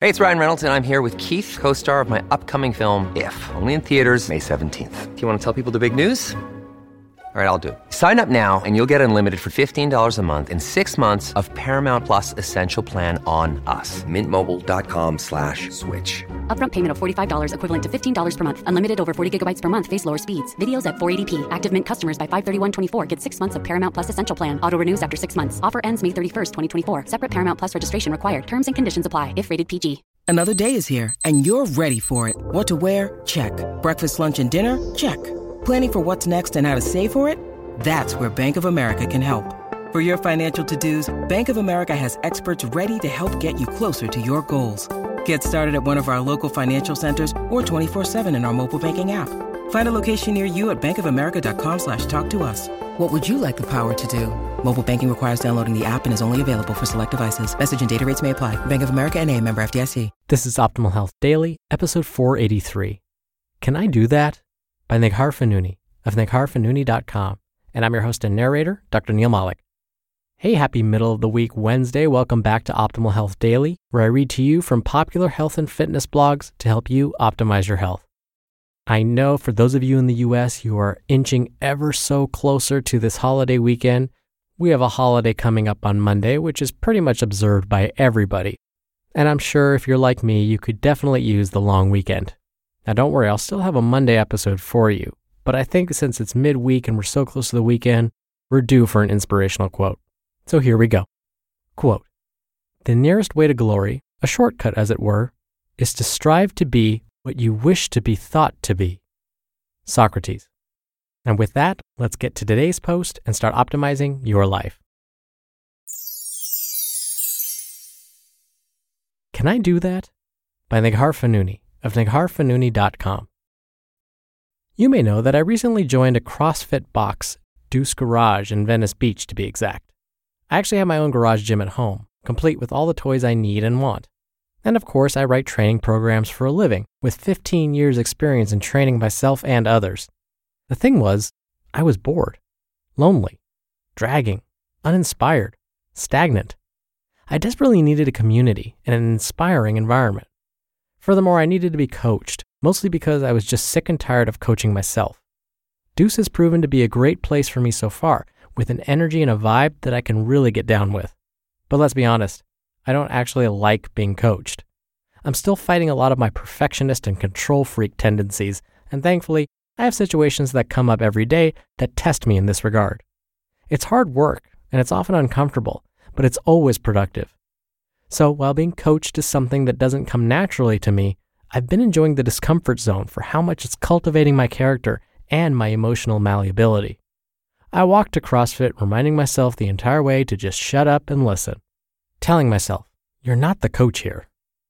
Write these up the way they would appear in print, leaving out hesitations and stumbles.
Hey, it's Ryan Reynolds, and I'm here with Keith, co-star of my upcoming film, If, only in theaters May 17th. Do you want to tell people the big news? All right, I'll do it. Sign up now and you'll get unlimited for $15 a month and 6 months of Paramount Plus Essential Plan on us. MintMobile.com/switch. Upfront payment of $45 equivalent to $15 per month. Unlimited over 40 gigabytes per month. Face lower speeds. Videos at 480p. Active Mint customers by 531.24 get 6 months of Paramount Plus Essential Plan. Auto renews after 6 months. Offer ends May 31st, 2024. Separate Paramount Plus registration required. Terms and conditions apply if rated PG. Another day is here, and you're ready for it. What to wear? Check. Breakfast, lunch, and dinner? Check. Planning for what's next and how to save for it? That's where Bank of America can help. For your financial to-dos, Bank of America has experts ready to help get you closer to your goals. Get started at one of our local financial centers or 24/7 in our mobile banking app. Find a location near you at bankofamerica.com/talktous. What would you like the power to do? Mobile banking requires downloading the app and is only available for select devices. Message and data rates may apply. Bank of America NA, member FDIC. This is Optimal Health Daily, episode 483. Can I Do That? By Neghar Fonooni of negharfonooni.com. And I'm your host and narrator, Dr. Neil Malik. Hey, happy middle of the week Wednesday. Welcome back to Optimal Health Daily, where I read to you from popular health and fitness blogs to help you optimize your health. I know for those of you in the US, you are inching ever so closer to this holiday weekend. We have a holiday coming up on Monday, which is pretty much observed by everybody. And I'm sure if you're like me, you could definitely use the long weekend. Now don't worry, I'll still have a Monday episode for you. But I think since it's midweek and we're so close to the weekend, we're due for an inspirational quote. So here we go. Quote, "The nearest way to glory, a shortcut as it were, is to strive to be what you wish to be thought to be." Socrates. And with that, let's get to today's post and start optimizing your life. Can I Do That? By Neghar Fonooni of negharfonooni.com. You may know that I recently joined a CrossFit box, Deuce Garage in Venice Beach to be exact. I actually have my own garage gym at home, complete with all the toys I need and want. And of course, I write training programs for a living, with 15 years experience in training myself and others. The thing was, I was bored, lonely, dragging, uninspired, stagnant. I desperately needed a community and an inspiring environment. Furthermore, I needed to be coached, mostly because I was just sick and tired of coaching myself. Deuce has proven to be a great place for me so far, with an energy and a vibe that I can really get down with. But let's be honest, I don't actually like being coached. I'm still fighting a lot of my perfectionist and control freak tendencies, and thankfully, I have situations that come up every day that test me in this regard. It's hard work, and it's often uncomfortable, but it's always productive. So while being coached is something that doesn't come naturally to me, I've been enjoying the discomfort zone for how much it's cultivating my character and my emotional malleability. I walked to CrossFit reminding myself the entire way to just shut up and listen. Telling myself, you're not the coach here.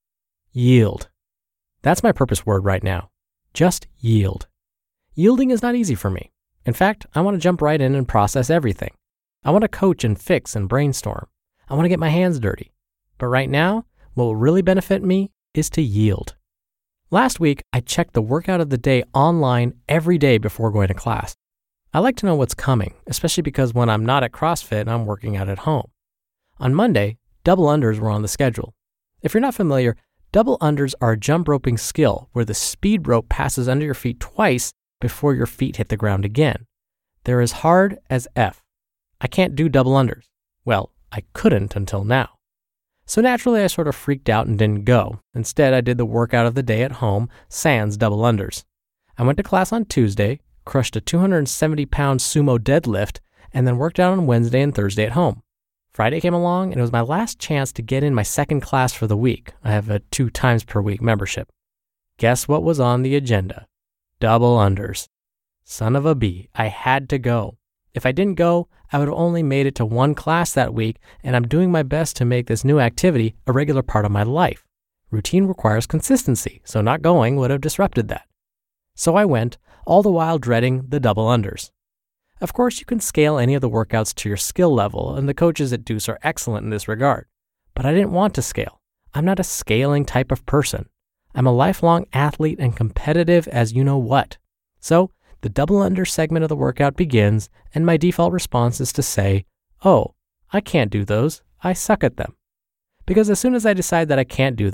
Yield. That's my purpose word right now. Just yield. Yielding is not easy for me. In fact, I want to jump right in and process everything. I want to coach and fix and brainstorm. I want to get my hands dirty. But right now, what will really benefit me is to yield. Last week, I checked the workout of the day online every day before going to class. I like to know what's coming, especially because when I'm not at CrossFit, I'm working out at home. On Monday, double unders were on the schedule. If you're not familiar, double unders are a jump roping skill where the speed rope passes under your feet twice before your feet hit the ground again. They're as hard as F. I can't do double unders. Well, I couldn't until now. So naturally, I sort of freaked out and didn't go. Instead, I did the workout of the day at home, sans double unders. I went to class on Tuesday, crushed a 270-pound sumo deadlift, and then worked out on Wednesday and Thursday at home. Friday came along, and it was my last chance to get in my second class for the week. I have a 2 times per week membership. Guess what was on the agenda? Double unders. Son of a bee, I had to go. If I didn't go, I would have only made it to 1 class that week, and I'm doing my best to make this new activity a regular part of my life. Routine requires consistency, so not going would have disrupted that. So I went, all the while dreading the double unders. Of course, you can scale any of the workouts to your skill level, and the coaches at Deuce are excellent in this regard. But I didn't want to scale. I'm not a scaling type of person. I'm a lifelong athlete and competitive as you know what. So, the double under segment of the workout begins, and my default response is to say, oh, I can't do those. I suck at them. Because as soon as I decide that I can't do them,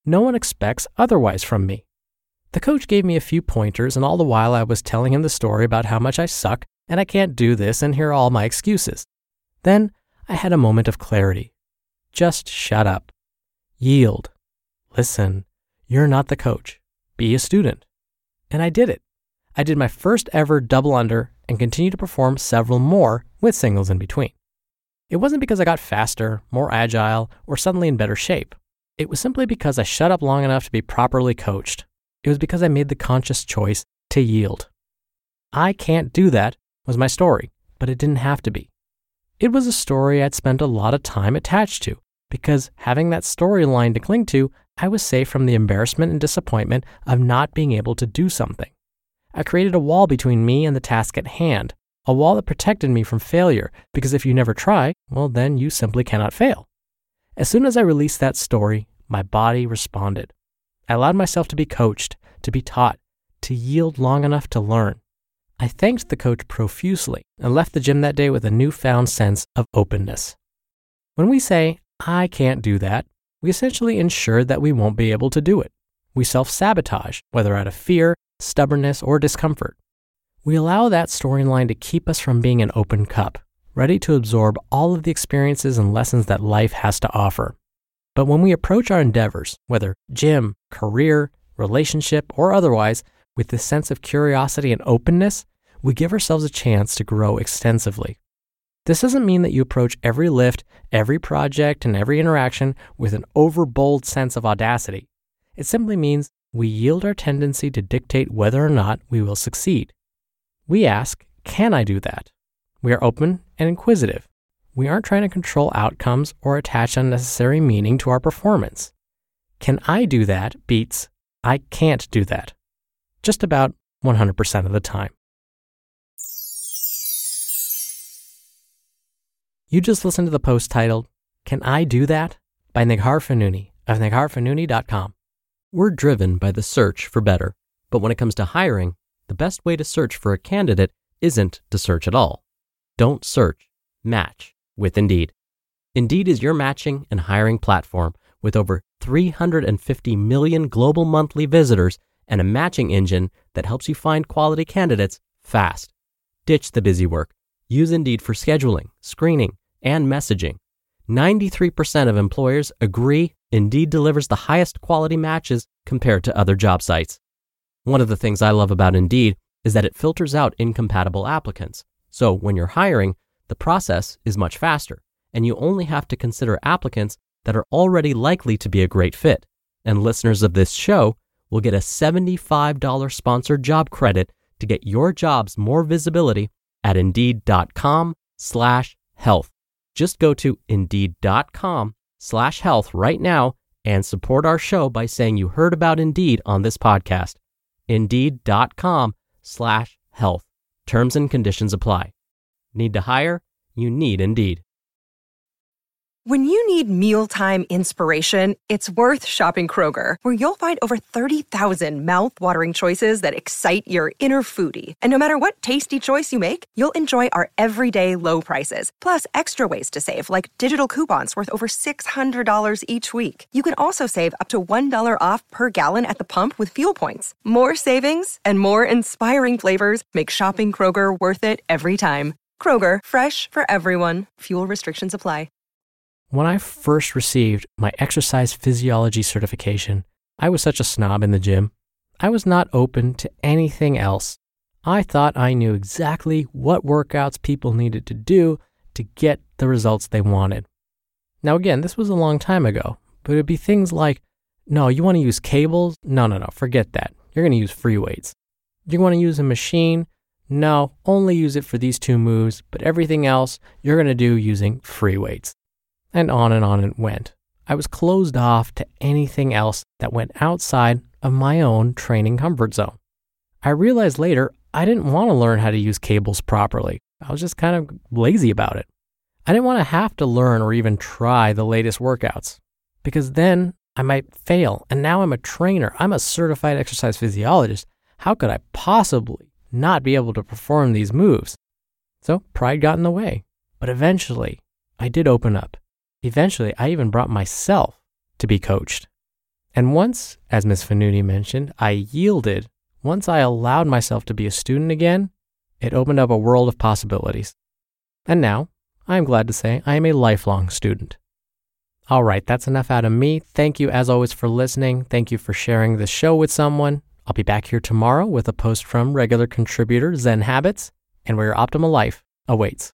no one expects otherwise from me. The coach gave me a few pointers, and all the while I was telling him the story about how much I suck and I can't do this, and here are all my excuses. Then I had a moment of clarity. Just shut up. Yield. Listen, you're not the coach. Be a student. And I did it. I did my first ever double under and continued to perform several more with singles in between. It wasn't because I got faster, more agile, or suddenly in better shape. It was simply because I shut up long enough to be properly coached. It was because I made the conscious choice to yield. I can't do that was my story, but it didn't have to be. It was a story I'd spent a lot of time attached to, because having that storyline to cling to, I was safe from the embarrassment and disappointment of not being able to do something. I created a wall between me and the task at hand, a wall that protected me from failure, because if you never try, well, then you simply cannot fail. As soon as I released that story, my body responded. I allowed myself to be coached, to be taught, to yield long enough to learn. I thanked the coach profusely and left the gym that day with a newfound sense of openness. When we say, I can't do that, we essentially ensure that we won't be able to do it. We self-sabotage, whether out of fear, stubbornness, or discomfort. We allow that storyline to keep us from being an open cup, ready to absorb all of the experiences and lessons that life has to offer. But when we approach our endeavors, whether gym, career, relationship, or otherwise, with this sense of curiosity and openness, we give ourselves a chance to grow extensively. This doesn't mean that you approach every lift, every project, and every interaction with an overbold sense of audacity. It simply means we yield our tendency to dictate whether or not we will succeed. We ask, can I do that? We are open and inquisitive. We aren't trying to control outcomes or attach unnecessary meaning to our performance. Can I do that beats I can't do that, just about 100% of the time. You just listened to the post titled, Can I Do That? By Neghar Fonooni of negharfonooni.com. We're driven by the search for better, but when it comes to hiring, the best way to search for a candidate isn't to search at all. Don't search, match with Indeed. Indeed is your matching and hiring platform with over 350 million global monthly visitors and a matching engine that helps you find quality candidates fast. Ditch the busy work. Use Indeed for scheduling, screening, and messaging. 93% of employers agree Indeed delivers the highest quality matches compared to other job sites. One of the things I love about Indeed is that it filters out incompatible applicants. So when you're hiring, the process is much faster, and you only have to consider applicants that are already likely to be a great fit. And listeners of this show will get a $75 sponsored job credit to get your jobs more visibility at Indeed.com/health. Just go to Indeed.com/health right now and support our show by saying you heard about Indeed on this podcast. Indeed.com/health. Terms and conditions apply. Need to hire? You need Indeed. When you need mealtime inspiration, it's worth shopping Kroger, where you'll find over 30,000 mouth-watering choices that excite your inner foodie. And no matter what tasty choice you make, you'll enjoy our everyday low prices, plus extra ways to save, like digital coupons worth over $600 each week. You can also save up to $1 off per gallon at the pump with fuel points. More savings and more inspiring flavors make shopping Kroger worth it every time. Kroger, fresh for everyone. Fuel restrictions apply. When I first received my exercise physiology certification, I was such a snob in the gym. I was not open to anything else. I thought I knew exactly what workouts people needed to do to get the results they wanted. Now again, this was a long time ago, but it'd be things like, no, you want to use cables? No, forget that. You're going to use free weights. You want to use a machine? No, only use it for these 2 moves, but everything else you're going to do using free weights. And on it went. I was closed off to anything else that went outside of my own training comfort zone. I realized later I didn't want to learn how to use cables properly. I was just kind of lazy about it. I didn't want to have to learn or even try the latest workouts, because then I might fail. And now I'm a trainer. I'm a certified exercise physiologist. How could I possibly not be able to perform these moves? So pride got in the way. But eventually, I did open up. Eventually, I even brought myself to be coached. And once, as Ms. Fonooni mentioned, I yielded, once I allowed myself to be a student again, it opened up a world of possibilities. And now, I am glad to say I am a lifelong student. All right, that's enough out of me. Thank you, as always, for listening. Thank you for sharing this show with someone. I'll be back here tomorrow with a post from regular contributor Zen Habits, and where your optimal life awaits.